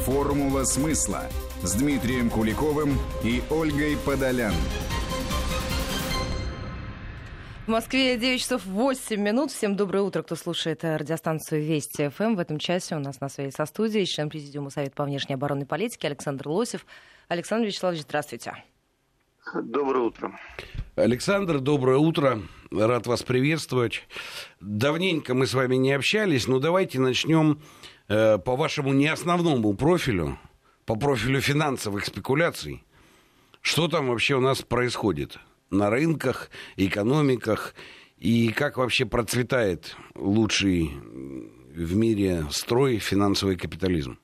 «Формула смысла» с Дмитрием Куликовым и Ольгой Подолян. В Москве 9 часов 8 минут. Всем доброе утро, кто слушает радиостанцию Вести ФМ. В этом часе у нас на связи со студией член Президиума Совета по внешней оборонной политике Александр Лосев. Александр Вячеславович, здравствуйте. Доброе утро. Александр, доброе утро. Рад вас приветствовать. Давненько мы с вами не общались, но давайте начнем по вашему не основному профилю, по профилю финансовых спекуляций. Что там вообще у нас происходит на рынках, экономиках, и как вообще процветает лучший в мире строй финансовый капитализм?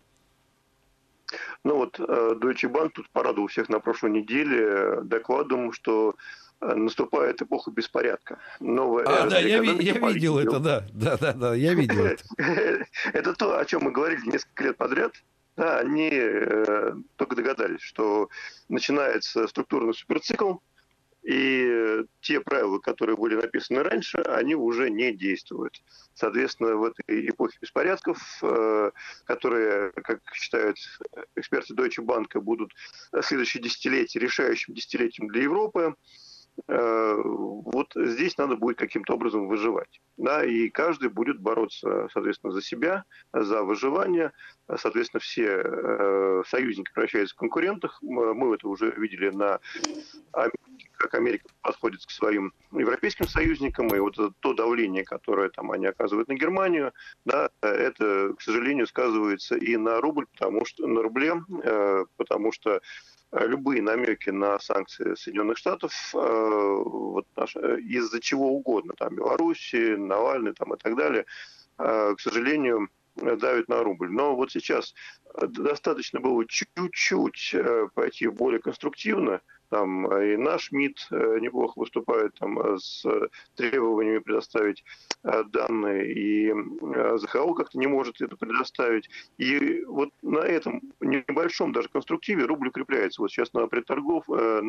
Ну вот, Deutsche Bank тут порадовал всех на прошлой неделе докладом, что наступает эпоха беспорядка. Да, я видел это, да, я видел это. Это то, о чем мы говорили несколько лет подряд. Да, они только догадались, что начинается структурный суперцикл, и те правила, которые были написаны раньше, они уже не действуют. Соответственно, в этой эпохе беспорядков, которые, как считают эксперты Deutsche Bank, будут следующее десятилетие решающим десятилетием для Европы, вот здесь надо будет каким-то образом выживать. Да, и каждый будет бороться, соответственно, за себя, за выживание. Соответственно, все союзники превращаются в конкурентах. Мы это уже видели на Америке, как Америка подходит к своим европейским союзникам. И вот то давление, которое там они оказывают на Германию, да, это, к сожалению, сказывается и на рубль, на рубле, потому что любые намеки на санкции Соединенных Штатов из-за чего угодно, там Белоруссии, Навальный там, и так далее, к сожалению, давит на рубль. Но вот сейчас достаточно было чуть-чуть пойти более конструктивно. Там и наш МИД неплохо выступает там, с требованиями предоставить данные, и ЗХО как-то не может это предоставить. И вот на этом небольшом даже конструктиве рубль укрепляется. Вот сейчас на преторгах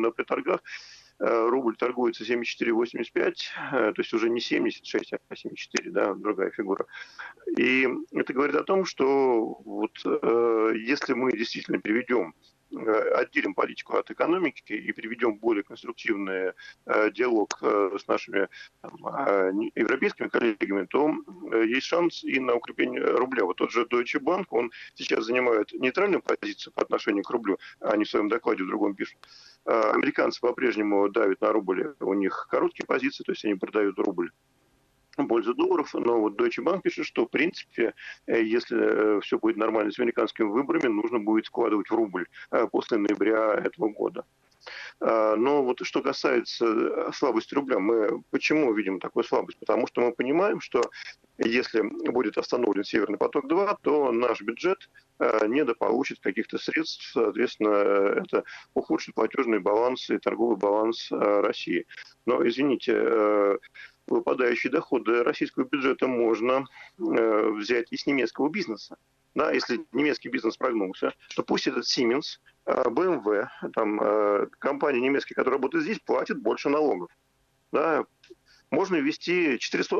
рубль торгуется 74,85, то есть уже не 76, а 74, да, другая фигура. И это говорит о том, что вот, если мы действительно отделим политику от экономики и приведем более конструктивный диалог с нашими европейскими коллегами, то есть шанс и на укрепление рубля. Вот тот же Deutsche Bank, он сейчас занимает нейтральную позицию по отношению к рублю, они в своем докладе в другом пишут. Американцы по-прежнему давят на рубль, у них короткие позиции, то есть они продают рубль в пользу долларов, но вот Deutsche Bank пишет, что в принципе, если все будет нормально с американскими выборами, нужно будет вкладывать в рубль после ноября этого года. Но вот что касается слабости рубля, мы почему видим такую слабость? Потому что мы понимаем, что если будет остановлен Северный поток-2, то наш бюджет недополучит каких-то средств, соответственно, это ухудшит платежный баланс и торговый баланс России. Но, извините, выпадающие доходы российского бюджета можно взять из немецкого бизнеса. Да, если немецкий бизнес прогнулся, то пусть этот Siemens, BMW, там, компания немецкая, которая работает здесь, платит больше налогов. Да, можно ввести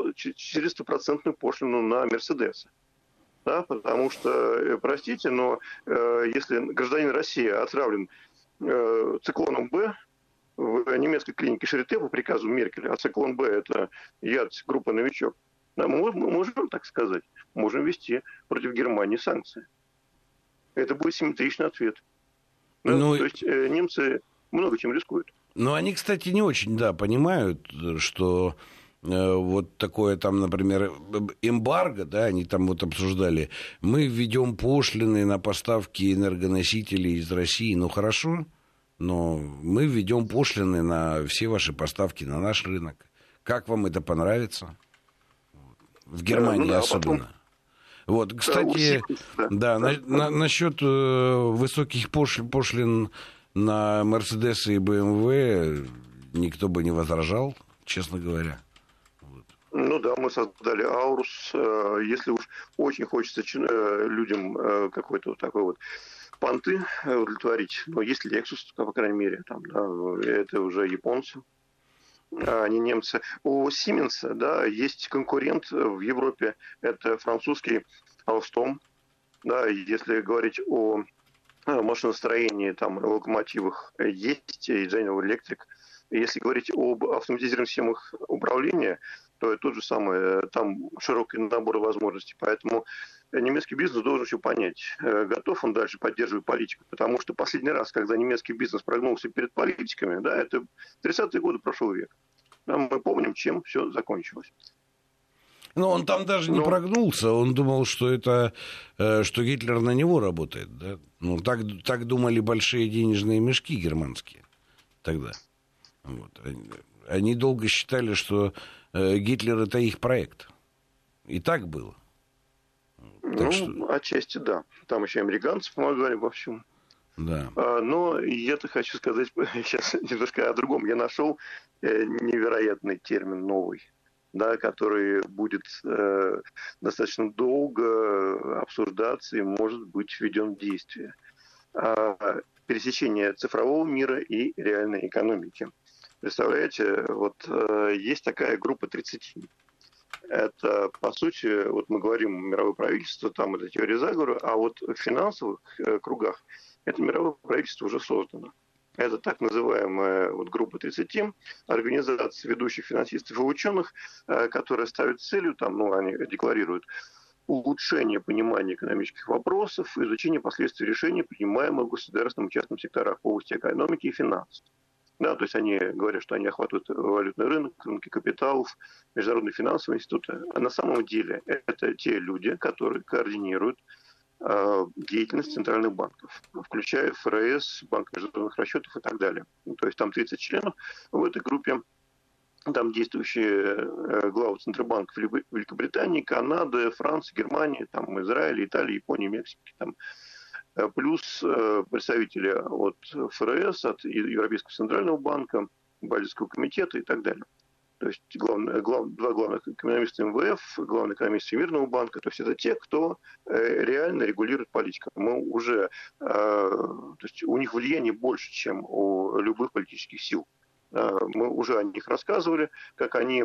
400% пошлину на Мерседесы. Да, потому что, простите, но если гражданин России отравлен циклоном Б в немецкой клинике Шарите по приказу Меркеля, а циклон Б – это яд группы «Новичок», да, мы можем, так сказать, можем ввести против Германии санкции. Это будет симметричный ответ. Да? То есть немцы много чем рискуют. Но они, кстати, не очень, понимают, что вот такое там, например, эмбарго, да, они там вот обсуждали, мы введем пошлины на поставки энергоносителей из России, ну хорошо, но мы введем пошлины на все ваши поставки на наш рынок. Как вам это понравится? В Германии особенно. Вот, кстати, насчет высоких пошлин на Мерседесы и БМВ никто бы не возражал, честно говоря. Ну да, мы создали Аурус. Если уж очень хочется людям какой-то вот такой вот понты удовлетворить, но есть Lexus, по крайней мере, там, да, это уже японцы, а не немцы. У Siemens, да, есть конкурент в Европе, это французский Alstom. Да, если говорить о машиностроении, там, локомотивах есть, и General Electric. Если говорить об автоматизированных системах управления, то это тот же самый, там широкий набор возможностей. Поэтому немецкий бизнес должен еще понять, готов он дальше поддерживать политику. Потому что последний раз, когда немецкий бизнес прогнулся перед политиками, да, это 30-е годы прошлого века. Да, мы помним, чем все закончилось. Но он там даже не прогнулся, он думал, что это, что Гитлер на него работает, да? Ну, так думали большие денежные мешки германские тогда. Вот. Они долго считали, что Гитлер это их проект. И так было. Так что... отчасти да. Там еще американцы помогали во всем. Да. Но я-то хочу сказать сейчас немножко о другом. Я нашел невероятный термин новый, да, который будет достаточно долго обсуждаться и может быть введен в действие. Пересечение цифрового мира и реальной экономики. Представляете, вот есть такая группа 30. Это, по сути, вот мы говорим мировое правительство, там это теория заговора, а вот в финансовых кругах это мировое правительство уже создано. Это так называемая вот группа 30, организация ведущих финансистов и ученых, которая ставит целью, там, ну, они декларируют, улучшение понимания экономических вопросов, изучение последствий решений, принимаемых в государственном и частном секторах в области экономики и финансов. Да, то есть они говорят, что они охватывают валютный рынок, рынки капиталов, международные финансовые институты. А на самом деле это те люди, которые координируют деятельность центральных банков, включая ФРС, Банк международных расчетов и так далее. То есть там 30 членов в этой группе. Там действующие главы Центробанков Великобритании, Канады, Франции, Германии, там, Израиля, Италии, Японии, Мексики. Там. Плюс представители от ФРС, от Европейского центрального банка, Базельского комитета и так далее. То есть два главных экономиста МВФ, главный экономист Всемирного банка, то есть это те, кто реально регулирует политику. Мы уже, то есть у них влияние больше, чем у любых политических сил. Мы уже о них рассказывали, как они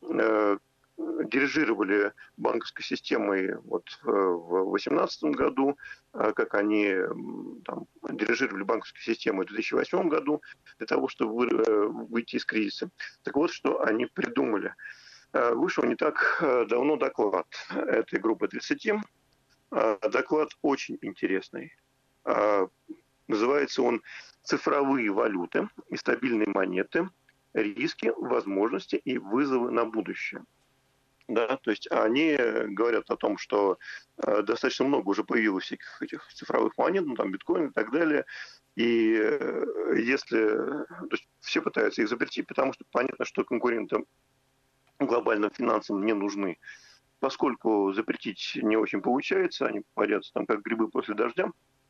дирижировали банковской системой вот в 2018 году, как они там, дирижировали банковской системой в 2008 году для того, чтобы выйти из кризиса. Так вот, что они придумали. Вышел не так давно доклад этой группы 30. Доклад очень интересный. Называется он «Цифровые валюты и стабильные монеты. Риски, возможности и вызовы на будущее». Да, то есть они говорят о том, что достаточно много уже появилось всяких этих цифровых монет, ну, там биткоин и так далее. И если... То есть все пытаются их запретить, потому что понятно, что конкурентам глобальным финансам не нужны. Поскольку запретить не очень получается, они парятся там как грибы после дождя,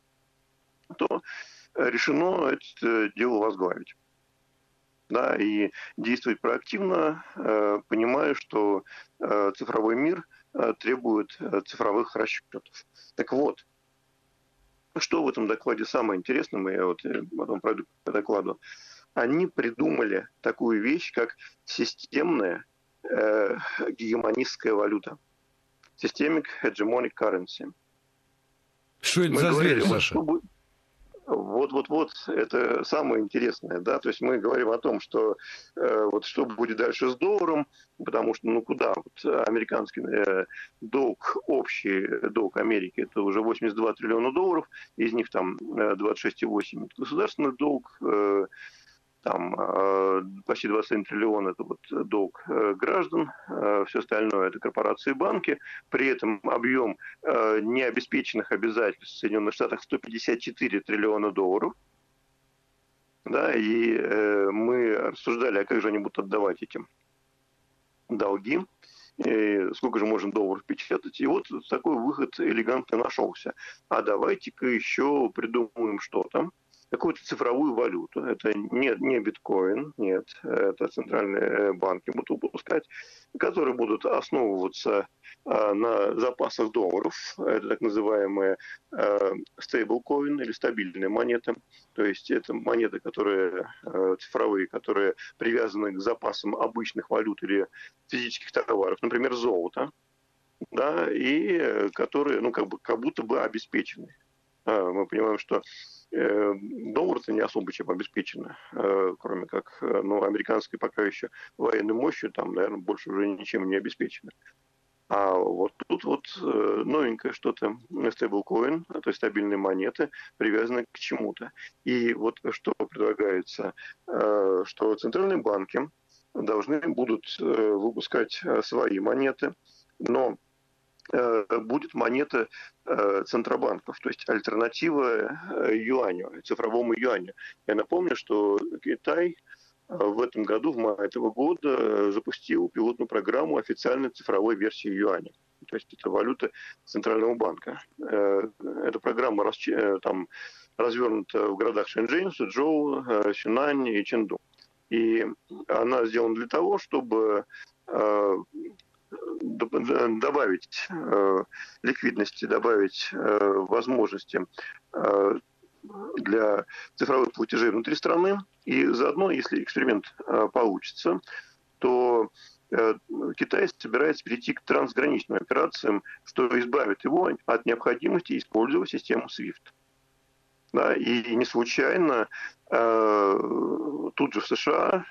то решено это дело возглавить. Да, и действовать проактивно, понимая, что цифровой мир требует цифровых расчетов. Так вот, что в этом докладе самое интересное, я вот потом пройду по докладу, они придумали такую вещь, как системная гегемонистская валюта. Systemic Hegemonic Currency. Что это за зверь, Саша? Вот, это самое интересное, да, то есть мы говорим о том, что вот что будет дальше с долларом, потому что, ну куда, вот американский долг, общий долг Америки, это уже 82 триллиона долларов, из них там 26,8 это государственный долг, там почти 21 триллион это вот долг граждан, все остальное это корпорации и банки. При этом объем необеспеченных обязательств в Соединенных Штатах 154 триллиона долларов. Да, и мы рассуждали, а как же они будут отдавать эти долги, и сколько же можно долларов печатать. И вот такой выход элегантно нашелся. А давайте-ка еще придумаем что-то. Какую-то цифровую валюту. Это не биткоин, нет, это центральные банки будут выпускать, которые будут основываться на запасах долларов. Это так называемые стейблкоин или стабильные монеты. То есть это монеты, которые цифровые, которые привязаны к запасам обычных валют или физических товаров, например, золото. да, и которые, как будто бы обеспечены. Мы понимаем, что доллар-то не особо чем обеспечено, кроме как, американской пока еще военной мощью, там, наверное, больше уже ничем не обеспечено. А вот тут новенькое что-то, стейблкоин, то есть стабильные монеты, привязаны к чему-то. И вот что предлагается, что центральные банки должны будут выпускать свои монеты, но будет монета центробанков, то есть альтернатива юаню, цифровому юаню. Я напомню, что Китай в этом году, в мае этого года, запустил пилотную программу официальной цифровой версии юаня. То есть это валюта Центрального банка. Эта программа развернута в городах Шэньчжэнь, Суджоу, Сюнань и Чэнду. И она сделана для того, чтобы добавить ликвидности, добавить возможности для цифровых платежей внутри страны. И заодно, если эксперимент получится, то Китай собирается перейти к трансграничным операциям, что избавит его от необходимости использовать систему SWIFT. Да, и не случайно тут же в США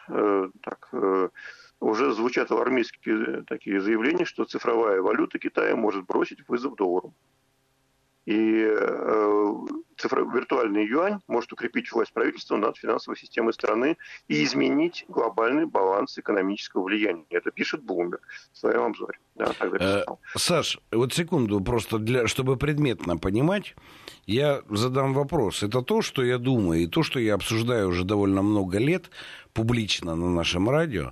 уже звучат алармистские такие заявления, что цифровая валюта Китая может бросить вызов доллару. И виртуальный юань может укрепить власть правительства над финансовой системой страны и изменить глобальный баланс экономического влияния. Это пишет Bloomberg в своем обзоре. Да, Саш, вот секунду, просто чтобы предметно понимать, я задам вопрос. Это то, что я думаю, и то, что я обсуждаю уже довольно много лет публично на нашем радио.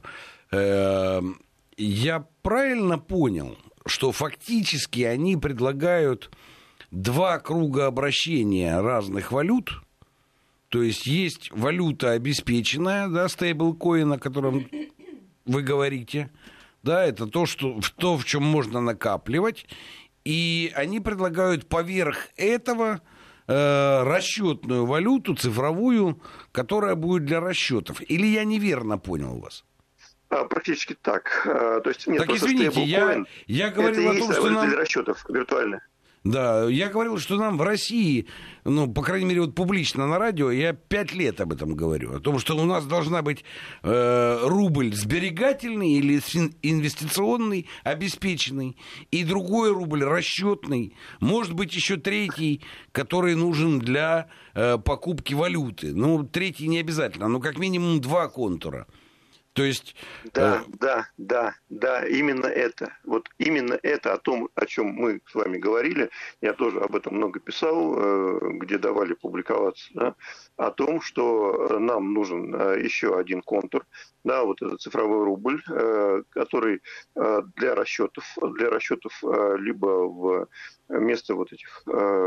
Я правильно понял, что фактически они предлагают два круга обращения разных валют, то есть валюта обеспеченная, да, стейблкоин, о котором вы говорите, да, это то, в чем можно накапливать, и они предлагают поверх этого расчетную валюту, цифровую, которая будет для расчетов. Или я неверно понял вас? Практически так. То есть, нет, так извините, я говорил о том, что нам... для расчетов виртуальные. Да, я говорил, что нам в России, по крайней мере, вот публично на радио, я 5 лет об этом говорю, о том, что у нас должна быть рубль сберегательный или инвестиционный, обеспеченный, и другой рубль расчетный, может быть, еще третий, который нужен для покупки валюты. Третий не обязательно, но как минимум 2 контура. То есть... Да, именно это. Вот именно это, о чем мы с вами говорили, я тоже об этом много писал, где давали публиковаться, да, о том, что нам нужен еще один контур, да, вот этот цифровой рубль, который для расчетов либо вместо вот этих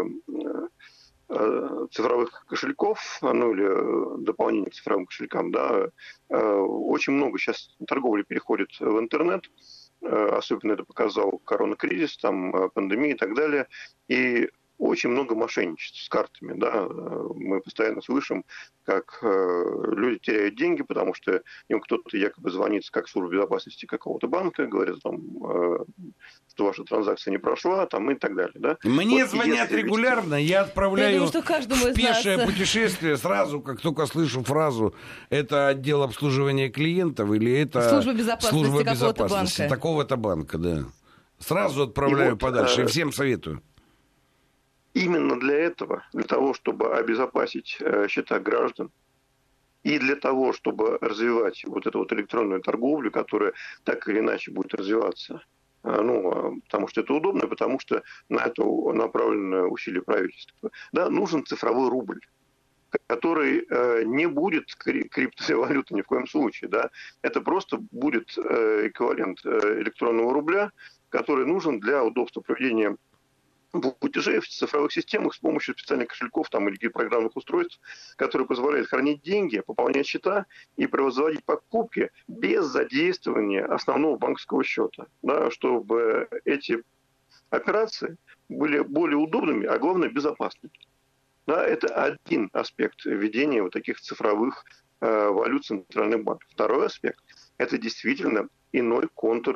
цифровых кошельков, или дополнение к цифровым кошелькам, да, очень много сейчас торговли переходит в интернет, особенно это показал коронакризис, пандемия и так далее, и очень много мошенничеств с картами, да, мы постоянно слышим, как люди теряют деньги, потому что им кто-то якобы звонит как служба безопасности какого-то банка, говорит что ваша транзакция не прошла, и так далее, да. Мне звонят регулярно, я отправляю в пешее путешествие сразу, как только слышу фразу, это отдел обслуживания клиентов или это служба безопасности такого-то банка, да. Сразу отправляю подальше и всем советую. Именно для этого, для того, чтобы обезопасить счета граждан, и для того, чтобы развивать вот эту вот электронную торговлю, которая так или иначе будет развиваться, потому что это удобно, потому что на это направлено усилие правительства, да, нужен цифровой рубль, который не будет криптовалютой ни в коем случае, да, это просто будет эквивалент электронного рубля, который нужен для удобства проведения платежей в цифровых системах с помощью специальных кошельков или программных устройств, которые позволяют хранить деньги, пополнять счета и производить покупки без задействования основного банковского счета, да, чтобы эти операции были более удобными, а главное безопасными. Да, это один аспект введения вот таких цифровых валют центральных банков. Второй аспект – это действительно иной контур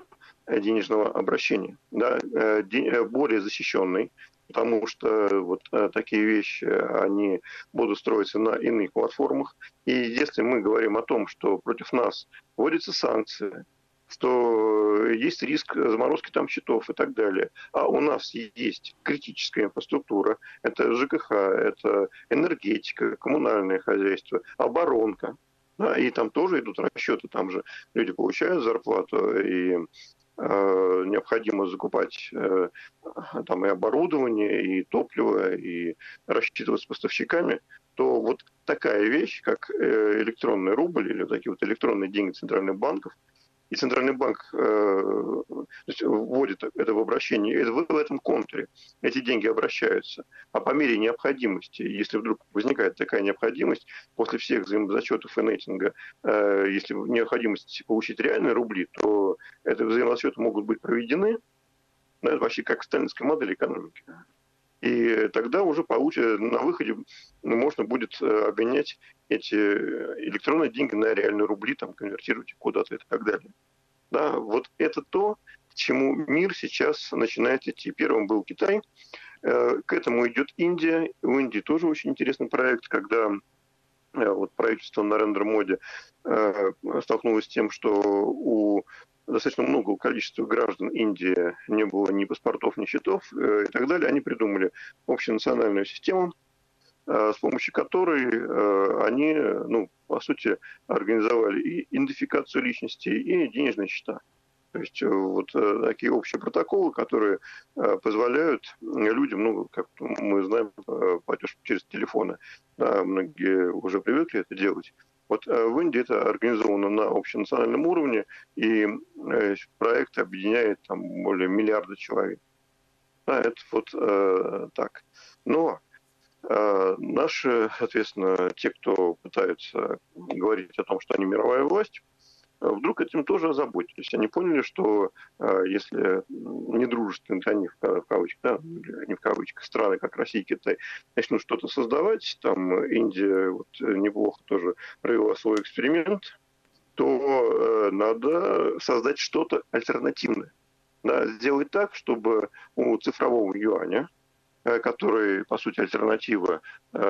денежного обращения, да, более защищенный, потому что вот такие вещи, они будут строиться на иных платформах. И если мы говорим о том, что против нас вводятся санкции, что есть риск заморозки там счетов и так далее, а у нас есть критическая инфраструктура, это ЖКХ, это энергетика, коммунальное хозяйство, оборонка, да, и там тоже идут расчеты, там же люди получают зарплату, и необходимо закупать там и оборудование, и топливо, и рассчитываться с поставщиками, то вот такая вещь, как электронный рубль или такие вот электронные деньги центральных банков, и Центральный банк вводит это в обращение, в этом контуре эти деньги обращаются. А по мере необходимости, если вдруг возникает такая необходимость, после всех взаимозачетов и нейтинга, если необходимость получить реальные рубли, то эти взаимозачеты могут быть проведены, да, это вообще как сталинская модель экономики. И тогда уже на выходе можно будет обменять эти электронные деньги на реальные рубли, там, конвертировать их куда-то и так далее. Да, вот это то, к чему мир сейчас начинает идти. Первым был Китай, к этому идет Индия. В Индии тоже очень интересный проект, когда вот правительство Нарендра Моди столкнулось с тем, что у достаточно многого количества граждан Индии не было ни паспортов, ни счетов и так далее. Они придумали общенациональную систему, с помощью которой они, по сути, организовали и идентификацию личности, и денежные счета. То есть вот такие общие протоколы, которые позволяют людям, как мы знаем, платеж через телефоны, да, многие уже привыкли это делать. Вот в Индии это организовано на общенациональном уровне, и проект объединяет там более миллиарда человек. Да, это вот так. Но наши, соответственно, те, кто пытаются говорить о том, что они мировая власть, вдруг этим тоже озаботились. Они поняли, что если недружественные для них, в кавычках, да, не в кавычках, страны, как Россия и Китай, начнут что-то создавать, там Индия вот, неплохо тоже провела свой эксперимент, то надо создать что-то альтернативное. Да, сделать так, чтобы у цифрового юаня, который, по сути, альтернатива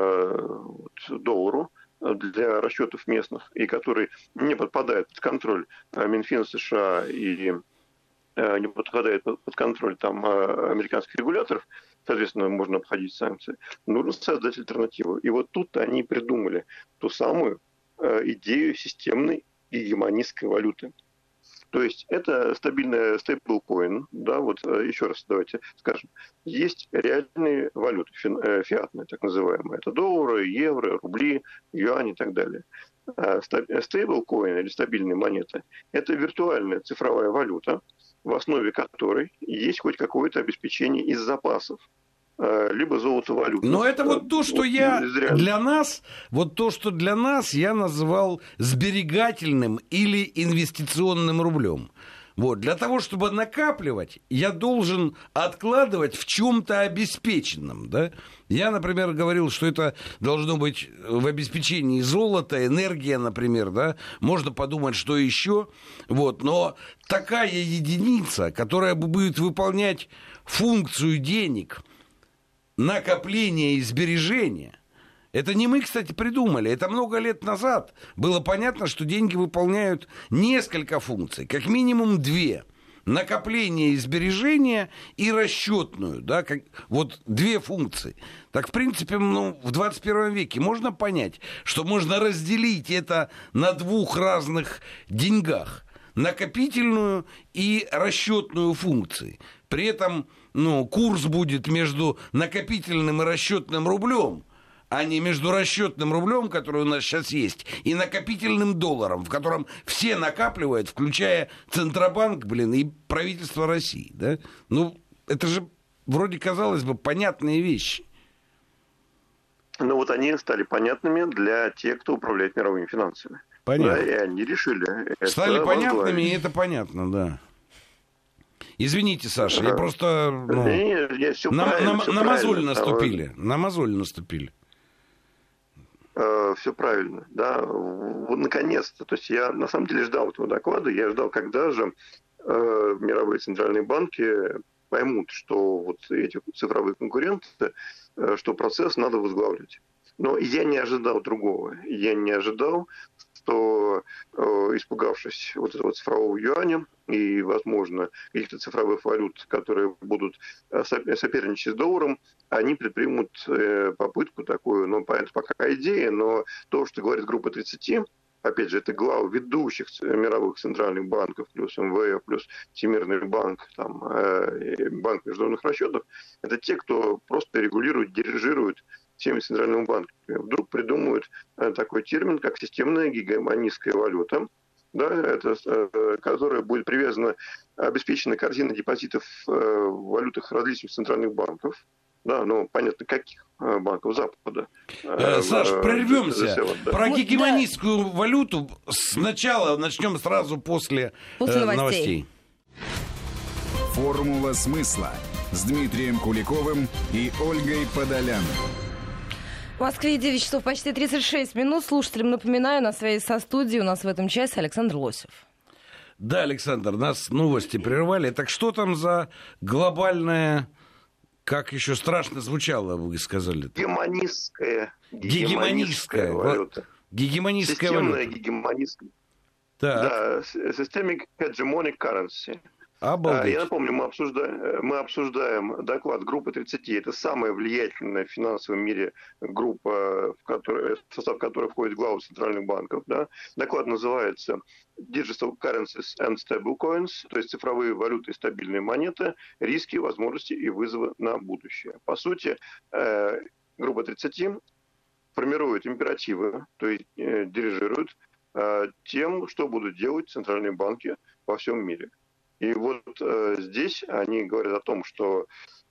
доллару, для расчетов местных, и который не подпадает под контроль Минфина США и не подпадает под контроль там, американских регуляторов, соответственно, можно обходить санкции, нужно создать альтернативу. И вот тут они придумали ту самую идею системной гегемонистской валюты. То есть это стабильная стейблкоин, да, вот еще раз давайте скажем, есть реальные валюты, фиатные так называемые, это доллары, евро, рубли, юани и так далее. Стейблкоин или стабильные монеты – это виртуальная цифровая валюта, в основе которой есть хоть какое-то обеспечение из запасов, либо золото-валюта. Но это вот то, что для нас я называл сберегательным или инвестиционным рублем. Вот. Для того, чтобы накапливать, я должен откладывать в чем-то обеспеченном. Да? Я, например, говорил, что это должно быть в обеспечении золота, энергия, например. Да? Можно подумать, что еще. Вот. Но такая единица, которая будет выполнять функцию денег, накопление и сбережение. Это не мы, кстати, придумали. Это много лет назад было понятно, что деньги выполняют несколько функций, как минимум 2. Накопление и сбережение и расчетную. Да, вот 2 функции. Так, в принципе, в 21 веке можно понять, что можно разделить это на 2 разных деньгах. Накопительную и расчетную функции. При этом курс будет между накопительным и расчетным рублем, а не между расчетным рублем, который у нас сейчас есть, и накопительным долларом, в котором все накапливают, включая Центробанк, и правительство России. Да? Это же вроде, казалось бы, понятные вещи. Но вот они стали понятными для тех, кто управляет мировыми финансами. Понятно. Да, и они решили. Стали понятными, и это понятно, да. Извините, Саша, я просто... на мозоль наступили. На мозоль наступили. Все правильно, да. Вот, наконец-то. То есть я на самом деле ждал этого доклада. Я ждал, когда же мировые центральные банки поймут, что вот эти цифровые конкуренты, что процесс надо возглавлять. Но я не ожидал другого. Я не ожидал, что, испугавшись вот этого цифрового юаня и, возможно, каких-то цифровых валют, которые будут соперничать с долларом, они предпримут попытку такую, ну, это пока идея, но то, что говорит группа 30, опять же, это главы ведущих мировых центральных банков, плюс МВФ, плюс Всемирный банк, там, Банк международных расчетов, это те, кто просто регулирует, дирижирует всеми центральными банками. Вдруг придумают такой термин, как системная гегемонистская валюта, да, которая будет привязана, обеспечена корзина депозитов в валютах различных центральных банков. Да, ну, понятно, каких банков Запада. Саш, прервемся. Да. Про гегемонистскую валюту сначала начнем сразу после новостей. Формула смысла с Дмитрием Куликовым и Ольгой Подолян. В Москве 9 часов почти 36 минут. Слушателям напоминаю, на связи со студией у нас в этом часе Александр Лосев. Да, Александр, нас новости прервали. Так что там за глобальная, как еще страшно звучало, вы сказали? Гегемонистская валюта. Гегемонистская системная валюта. Гегемонистская. Так. Да, Systemic Hegemonic Currency. Обалдеть. Я напомню, мы обсуждаем доклад группы 30. Это самая влиятельная в финансовом мире группа, в состав которой входит главы центральных банков. Да? Доклад называется Digital Currencies and Stablecoins, то есть цифровые валюты и стабильные монеты, риски, возможности и вызовы на будущее. По сути, группа 30 формирует императивы, то есть дирижирует тем, что будут делать центральные банки во всем мире. И вот здесь они говорят о том, что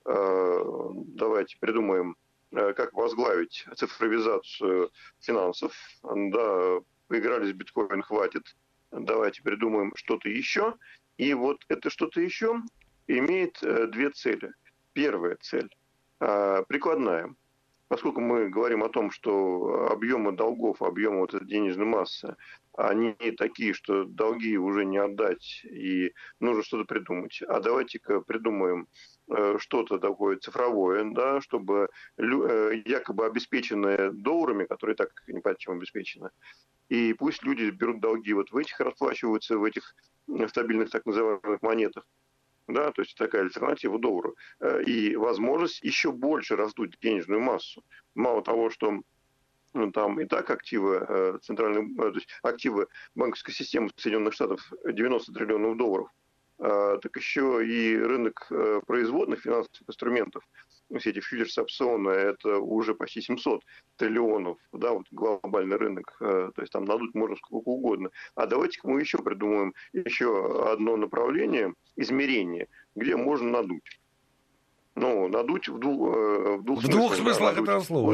давайте придумаем, как возглавить цифровизацию финансов. Да, поигрались в биткоин, хватит. Давайте придумаем что-то еще. И вот это что-то еще имеет две цели. Первая цель прикладная. Поскольку мы говорим о том, что объемы долгов, объемы вот этой денежной массы, они такие, что долги уже не отдать, и нужно что-то придумать. А давайте-ка придумаем что-то такое цифровое, да, чтобы якобы обеспеченное долларами, которые так не понятно чем обеспечены, и пусть люди берут долги вот в этих, расплачиваются в этих стабильных так называемых монетах. Да, то есть такая альтернатива доллару. И возможность еще больше раздуть денежную массу. Мало того, что там и так активы то есть активы банковской системы Соединенных Штатов 90 триллионов долларов, так еще и рынок производных финансовых инструментов, все эти фьючерсы, опционы, это уже почти 700 триллионов, да, вот глобальный рынок, то есть там надуть можно сколько угодно. А давайте-ка мы еще придумаем еще одно направление измерения, где можно надуть. Ну, надуть в двух смыслах этого слова.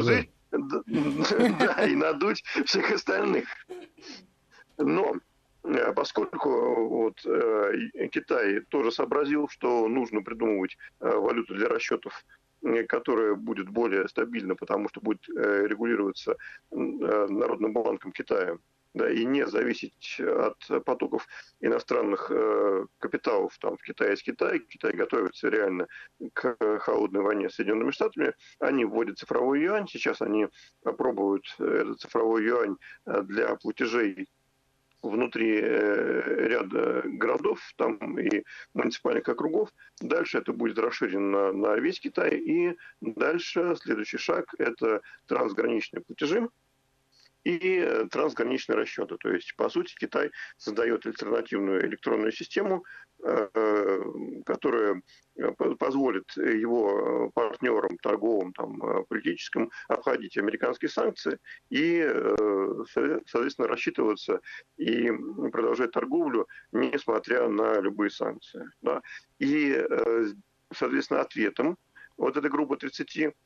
Да, и надуть всех остальных. Но поскольку вот Китай тоже сообразил, что нужно придумывать валюту для расчетов, которая будет более стабильна, потому что будет регулироваться Народным банком Китая, да, и не зависеть от потоков иностранных капиталов там, в Китае из Китая. Китай готовится реально к холодной войне с Соединенными Штатами. Они вводят цифровой юань. Сейчас они пробуют этот цифровой юань для платежей внутри ряда городов там, и муниципальных округов. Дальше это будет расширено на весь Китай. И дальше следующий шаг – это трансграничные платежи и трансграничные расчеты. То есть, по сути, Китай создает альтернативную электронную систему, которая позволит его партнерам, торговым, там, политическим обходить американские санкции и, соответственно, рассчитываться и продолжать торговлю, несмотря на любые санкции. Да. И, соответственно, ответом вот этой группы 30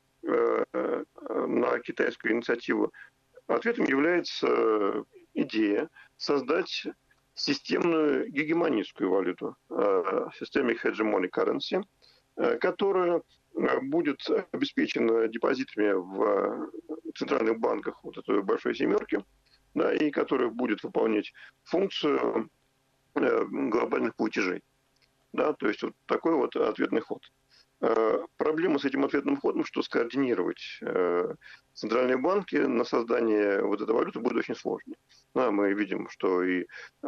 на китайскую инициативу, ответом является идея создать системную гегемонистскую валюту, Systemic Hegemonic Currency, которая будет обеспечена депозитами в центральных банках вот этой большой семерки, да, и которая будет выполнять функцию глобальных платежей. Да, то есть вот такой вот ответный ход. Проблема с этим ответным ходом, что скоординировать центральные банки на создание вот этой валюты будет очень сложно. Да, мы видим, что и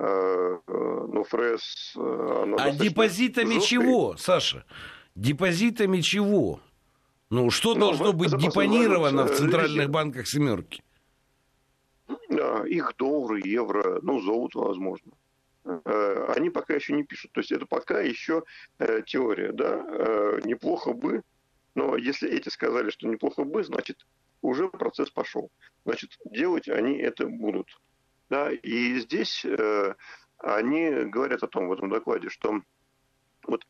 ФРС... А депозитами жесткой. Чего, Саша? Депозитами чего? Что должно быть депонировано в центральных банках «семерки»? Да, их доллары, евро, золото, возможно. Они пока еще не пишут. То есть это пока еще теория, да. Неплохо бы, но если эти сказали, что неплохо бы, значит, уже процесс пошел. Значит, делать они это будут. Да, и здесь они говорят о том в этом докладе, что вот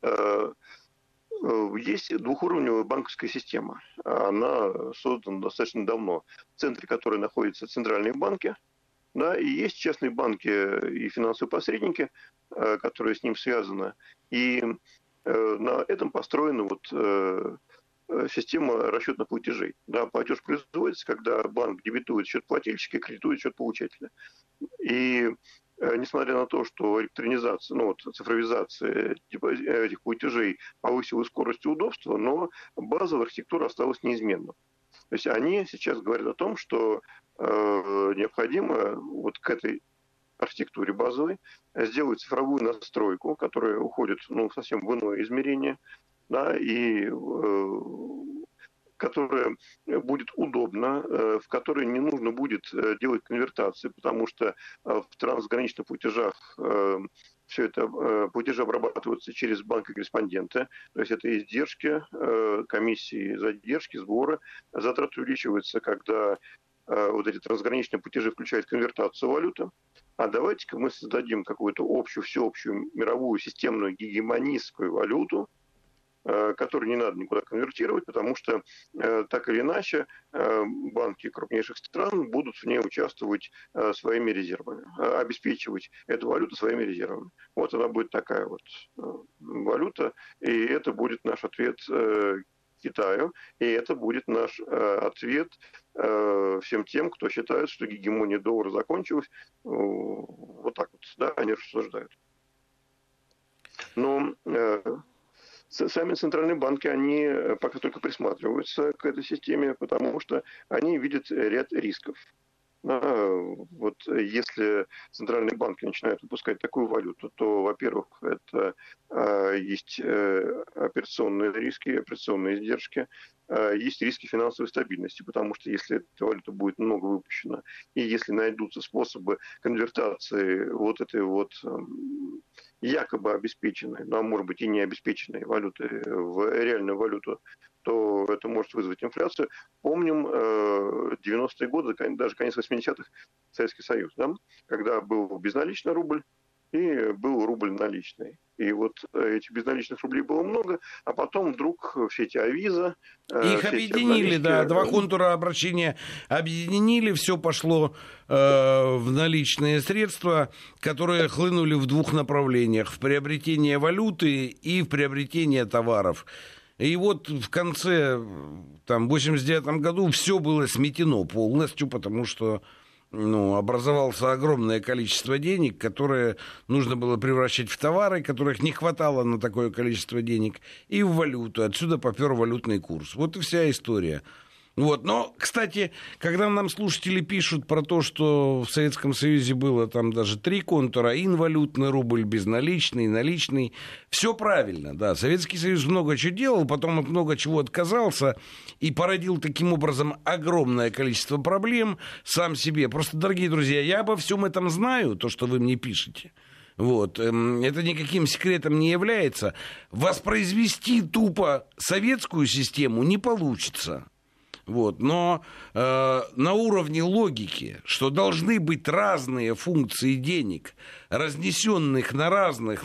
есть двухуровневая банковская система. Она создана достаточно давно. В центре которой находятся центральные банки, да, и есть частные банки и финансовые посредники, которые с ним связаны. И на этом построена система расчетных платежей. Да, платеж производится, когда банк дебетует счет плательщика и кредитует счет получателя. И несмотря на то, что электронизация, цифровизация этих платежей повысила скорость и удобство, но базовая архитектура осталась неизменна. То есть они сейчас говорят о том, что необходимо вот к этой архитектуре базовой сделать цифровую настройку, которая уходит совсем в иное измерение, да, и которая будет удобна, в которой не нужно будет делать конвертации, потому что в трансграничных платежах все это платежи обрабатываются через банка-корреспондента, то есть это издержки, комиссии, задержки, сборы, затраты увеличиваются, когда вот эти трансграничные платежи включают конвертацию валюты. А давайте-ка мы создадим какую-то общую, всеобщую мировую системную гегемонистскую валюту, которую не надо никуда конвертировать, потому что так или иначе банки крупнейших стран будут в ней участвовать своими резервами, обеспечивать эту валюту своими резервами. Вот она будет такая вот валюта, и это будет наш ответ Китаю, и это будет наш ответ всем тем, кто считает, что гегемония доллара закончилась. Вот так вот, да, они рассуждают. Но сами центральные банки, они пока только присматриваются к этой системе, потому что они видят ряд рисков. Вот если центральные банки начинают выпускать такую валюту, то, во-первых, это есть операционные риски, операционные издержки, есть риски финансовой стабильности, потому что если эта валюта будет много выпущена, и если найдутся способы конвертации вот этой вот якобы обеспеченной, а может быть и не обеспеченной валюты в реальную валюту, то это может вызвать инфляцию. Помним 90-е годы, даже конец 80-х, Советский Союз, да? Когда был безналичный рубль и был рубль наличный. И вот этих безналичных рублей было много, а потом вдруг все эти авиза... Их объединили, да, два контура обращения объединили, все пошло в наличные средства, которые хлынули в двух направлениях: в приобретение валюты и в приобретение товаров. И вот в конце, в 89 году все было сметено полностью, потому что образовалось огромное количество денег, которые нужно было превращать в товары, которых не хватало на такое количество денег, и в валюту. Отсюда попер валютный курс. Вот и вся история. Вот. Но, кстати, когда нам слушатели пишут про то, что в Советском Союзе было там даже 3 контура: инвалютный рубль, безналичный, наличный, все правильно, да. Советский Союз много чего делал, потом от много чего отказался и породил таким образом огромное количество проблем сам себе. Просто, дорогие друзья, я обо всем этом знаю, то, что вы мне пишете. Вот. Это никаким секретом не является. Воспроизвести тупо советскую систему не получится. Вот. Но на уровне логики, что должны быть разные функции денег, разнесенные на разных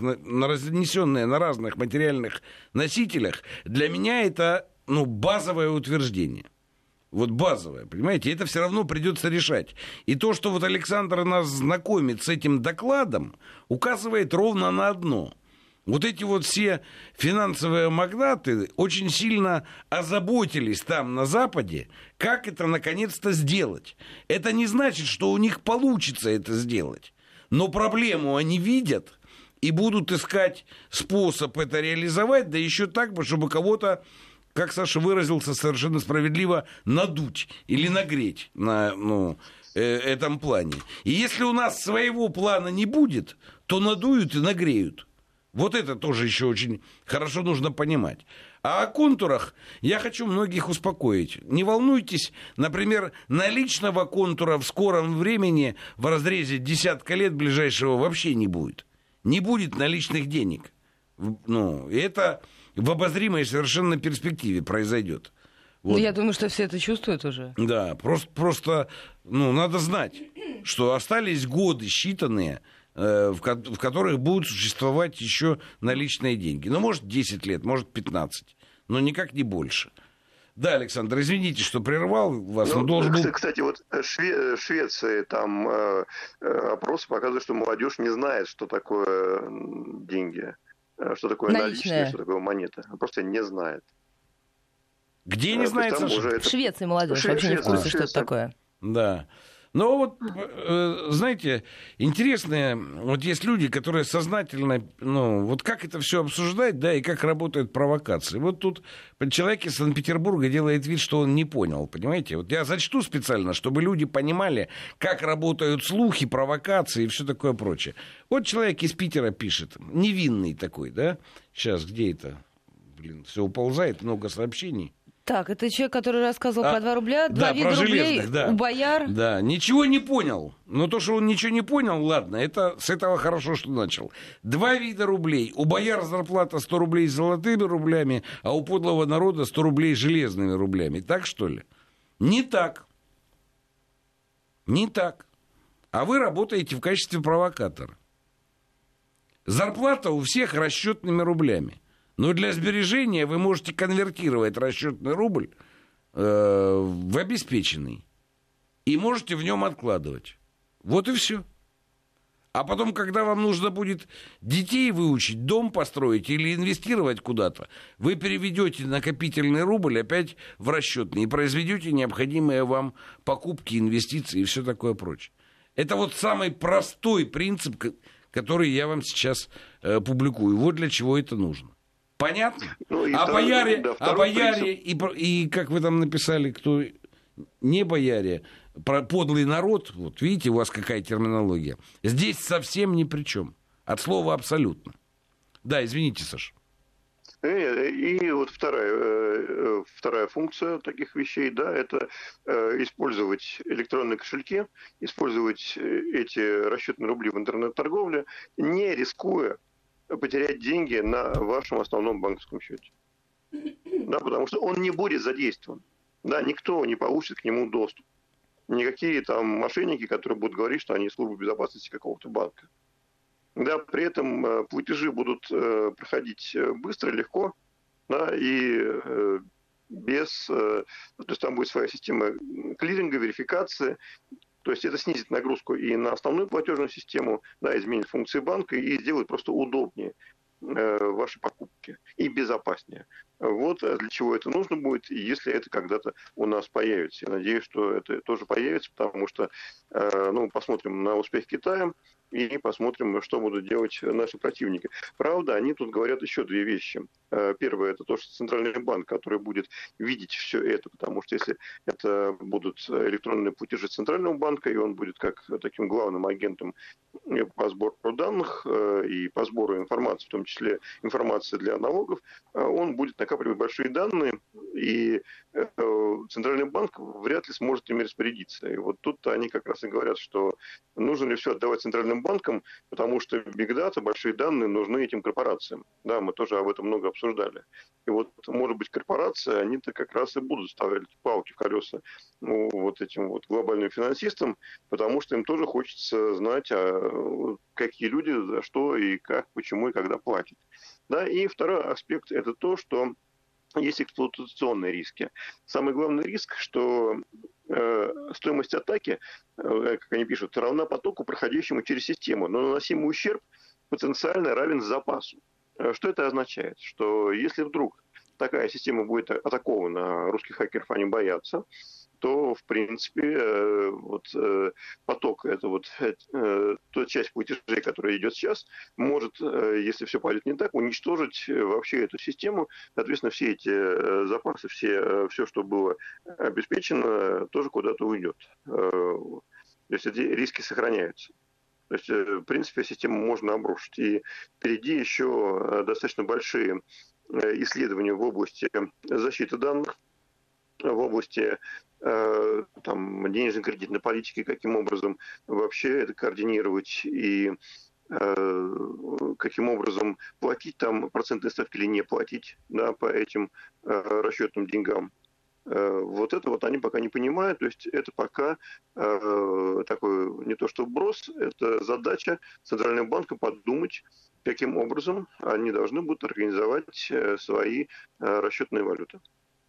материальных носителях, для меня это базовое утверждение. Вот базовое, понимаете, это все равно придется решать. И то, что вот Александр нас знакомит с этим докладом, указывает ровно на одно. Вот эти вот все финансовые магнаты очень сильно озаботились там, на Западе, как это наконец-то сделать. Это не значит, что у них получится это сделать. Но проблему они видят, и будут искать способ это реализовать, да еще так, чтобы кого-то, как Саша выразился совершенно справедливо, надуть или нагреть на этом плане. И если у нас своего плана не будет, то надуют и нагреют. Вот это тоже еще очень хорошо нужно понимать. А о контурах я хочу многих успокоить. Не волнуйтесь, например, наличного контура в скором времени в разрезе десятка лет ближайшего вообще не будет. Не будет наличных денег. И это в обозримой совершенно перспективе произойдет. Вот. Я думаю, что все это чувствуют уже. Да, просто надо знать, что остались годы считанные, в которых будут существовать еще наличные деньги. Может, 10 лет, может, 15, но никак не больше. Да, Александр, извините, что прервал вас, но должен был... Кстати, вот Швеция, там опросы показывают, что молодежь не знает, что такое деньги, что такое наличные, что такое монета. Она просто не знает. Где не знает, Саша? В Швеции молодежь вообще не в курсе, что это такое. Да. Но вот, знаете, интересно, вот есть люди, которые сознательно, вот как это все обсуждать, да, и как работают провокации. Вот тут человек из Санкт-Петербурга делает вид, что он не понял, понимаете? Вот я зачту специально, чтобы люди понимали, как работают слухи, провокации и все такое прочее. Вот человек из Питера пишет, невинный такой, да? Сейчас, где это? Все уползает, много сообщений. Так, это человек, который рассказывал про 2 рубля, 2 вида рублей у бояр. Да, ничего не понял. Но то, что он ничего не понял, ладно, это с этого хорошо, что начал. 2 вида рублей. У бояр зарплата 100 рублей золотыми рублями, а у подлого народа 100 рублей железными рублями. Так, что ли? Не так. Не так. А вы работаете в качестве провокатора. Зарплата у всех расчетными рублями. Но для сбережения вы можете конвертировать расчетный рубль в обеспеченный. И можете в нем откладывать. Вот и все. А потом, когда вам нужно будет детей выучить, дом построить или инвестировать куда-то, вы переведете накопительный рубль опять в расчетный и произведете необходимые вам покупки, инвестиции и все такое прочее. Это вот самый простой принцип, который я вам сейчас публикую. Вот для чего это нужно. Понятно? Бояре и, как вы там написали, кто не бояре, про подлый народ, вот видите, у вас какая терминология, здесь совсем ни при чем. От слова абсолютно. Да, извините, Саша. И вот вторая функция таких вещей, да, это использовать электронные кошельки, использовать эти расчетные рубли в интернет-торговле, не рискуя потерять деньги на вашем основном банковском счете. Да, потому что он не будет задействован. Да, никто не получит к нему доступ. Никакие там мошенники, которые будут говорить, что они служба безопасности какого-то банка. Да, при этом платежи будут проходить быстро, легко, да, и без... То есть там будет своя система клиринга, верификации. То есть это снизит нагрузку и на основную платежную систему, да, изменит функции банка и сделает просто удобнее ваши покупки и безопаснее. Вот для чего это нужно будет, если это когда-то у нас появится. Я надеюсь, что это тоже появится, потому что посмотрим на успех Китая и посмотрим, что будут делать наши противники. Правда, они тут говорят еще 2 вещи. Первое, это то, что Центральный банк, который будет видеть все это, потому что если это будут электронные платежи Центрального банка, и он будет как таким главным агентом по сбору данных и по сбору информации, в том числе информации для налогов, он будет накапливать большие данные, и Центральный банк вряд ли сможет ими распорядиться. И вот тут они как раз и говорят, что нужно ли все отдавать центральным банкам, потому что бигдата, большие данные нужны этим корпорациям. Да, мы тоже об этом много обсуждали. И вот, может быть, корпорации, они-то как раз и будут ставить палки в колеса вот этим вот глобальным финансистам, потому что им тоже хочется знать, какие люди за что и как, почему и когда платят. Да, и второй аспект – это то, что есть эксплуатационные риски. Самый главный риск, что стоимость атаки, как они пишут, равна потоку, проходящему через систему, но наносимый ущерб потенциально равен запасу. Что это означает? Что если вдруг такая система будет атакована, русских хакеров они боятся, то, в принципе, поток, это та часть платежей, которая идет сейчас, может, если все пойдет не так, уничтожить вообще эту систему. Соответственно, все эти запасы, все, что было обеспечено, тоже куда-то уйдет. То есть эти риски сохраняются. То есть, в принципе, систему можно обрушить. И впереди еще достаточно большие исследования в области защиты данных, в области денежно-кредитной политики, каким образом вообще это координировать и каким образом платить там процентные ставки или не платить, да, по этим расчетным деньгам. Это они пока не понимают, то есть это пока такой не то что вброс, это задача Центрального банка подумать, каким образом они должны будут организовать свои расчетные валюты.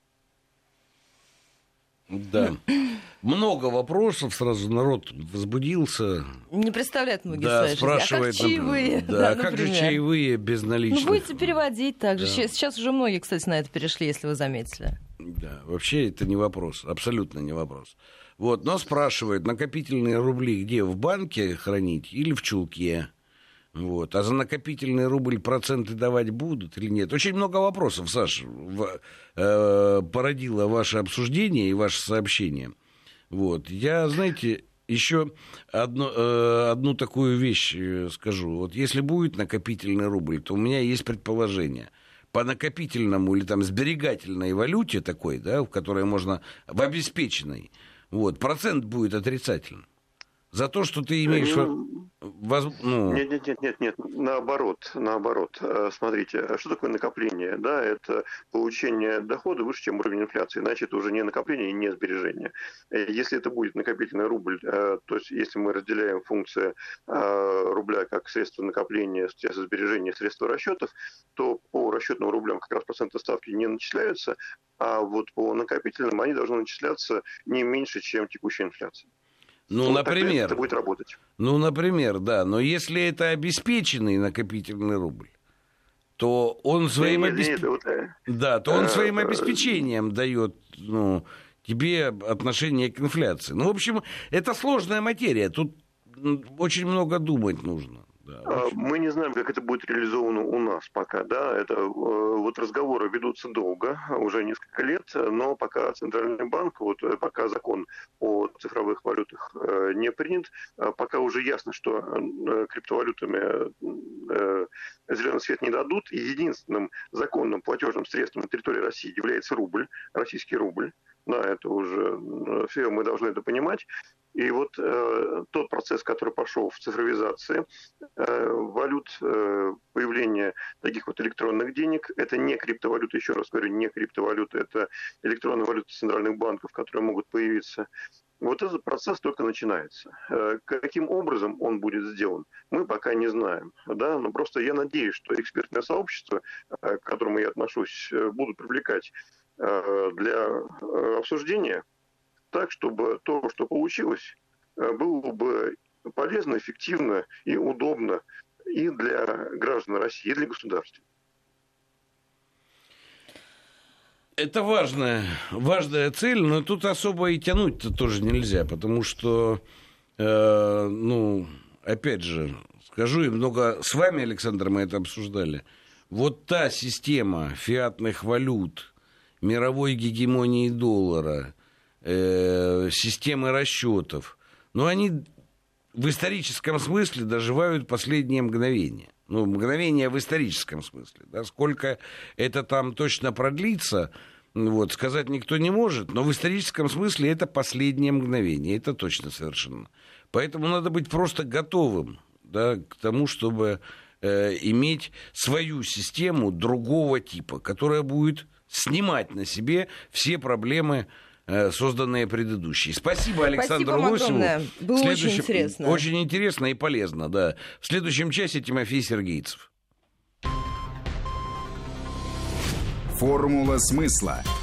Да. Много вопросов, сразу народ возбудился. Не представляют многие свои спрашивают, а как чаевые? Да, как же чаевые без наличных? Будете переводить так же. Да. Сейчас уже многие, кстати, на это перешли, если вы заметили. Да, вообще это не вопрос, абсолютно не вопрос. Но спрашивают, накопительные рубли где, в банке хранить или в чулке? А за накопительный рубль проценты давать будут или нет? Очень много вопросов, Саш, породило ваше обсуждение и ваше сообщение. Я, знаете, еще одну такую вещь скажу. Если будет накопительный рубль, то у меня есть предположение. По накопительному или сберегательной валюте такой, да, в которой можно, в обеспеченной, процент будет отрицательным. За то, что ты имеешь... Нет, наоборот. Смотрите, что такое накопление? Да, это получение дохода выше, чем уровень инфляции. Иначе это уже не накопление и не сбережение. Если это будет накопительный рубль, то есть если мы разделяем функции рубля как средство накопления, средство сбережения, средство расчетов, то по расчетным рублям как раз процентные ставки не начисляются, а по накопительным они должны начисляться не меньше, чем текущая инфляция. Например, это будет работать. Например, да. Но если это обеспеченный накопительный рубль, то он своим обеспечением дает тебе отношение к инфляции. В общем, это сложная материя. Тут очень много думать нужно. Да, мы не знаем, как это будет реализовано у нас пока, да, разговоры ведутся долго, уже несколько лет, но пока Центральный банк, пока закон о цифровых валютах не принят, пока уже ясно, что криптовалютами зеленый свет не дадут, и единственным законным платежным средством на территории России является рубль, российский рубль. Да, это уже все мы должны это понимать. И тот процесс, который пошел в цифровизации валют, появление таких электронных денег, это не криптовалюта, еще раз говорю, не криптовалюта, это электронные валюты центральных банков, которые могут появиться. Этот процесс только начинается. Каким образом он будет сделан, мы пока не знаем. Да? Но просто я надеюсь, что экспертное сообщество, к которому я отношусь, будут привлекать для обсуждения так, чтобы то, что получилось, было бы полезно, эффективно и удобно и для граждан России, и для государства. Это важная цель, но тут особо и тянуть-то тоже нельзя, потому что, опять же, скажу, и много с вами, Александр, мы это обсуждали, та система фиатных валют, мировой гегемонии доллара, системы расчетов, они в историческом смысле доживают последние мгновения. Мгновения в историческом смысле. Да, сколько это там точно продлится, сказать никто не может, но в историческом смысле это последнее мгновение, это точно совершенно. Поэтому надо быть просто готовым, да, к тому, чтобы иметь свою систему другого типа, которая будет снимать на себе все проблемы, созданные предыдущие. Спасибо Александру Лосеву. Было очень интересно. Очень интересно и полезно, да. В следующем часе Тимофей Сергейцев. Формула смысла.